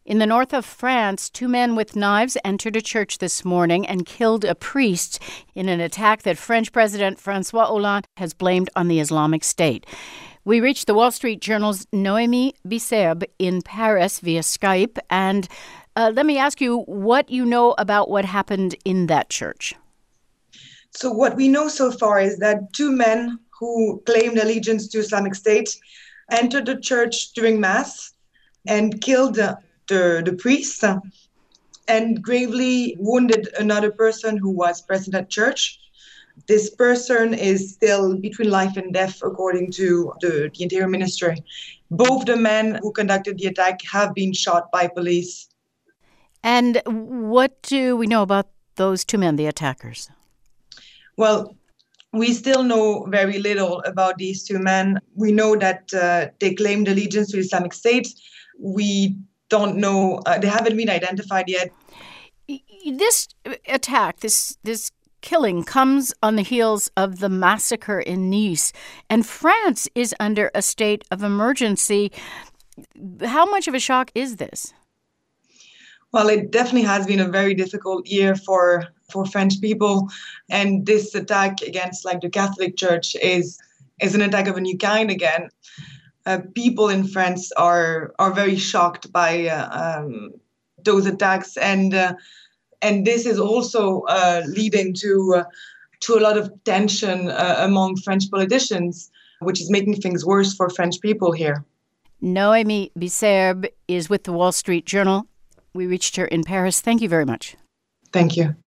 In the north of France, two men with knives entered a church this morning and killed a priest in an attack that French President François Hollande has blamed on the Islamic State. We reached the Wall Street Journal's Noémie Bisserbe in Paris via Skype. And let me ask you what you know about what happened in that church. So what we know so far is that two men who claimed allegiance to Islamic State entered the church during Mass and killed the priest and gravely wounded another person who was present at church. This person is still between life and death, according to the Interior Ministry. Both the men who conducted the attack have been shot by police. And what do we know about those two men, the attackers? Well, we still know very little about these two men. We know that they claimed allegiance to Islamic State. We don't know, they haven't been identified yet. This attack, this killing comes on the heels of the massacre in Nice, and France is under a state of emergency. How much of a shock is this? Well, it definitely has been a very difficult year for French people, and this attack against the Catholic Church is an attack of a new kind again. People in France are very shocked by those attacks, and this is also leading to a lot of tension among French politicians, which is making things worse for French people here. Noémie Bisserbe is with the Wall Street Journal. We reached her in Paris. Thank you very much. Thank you.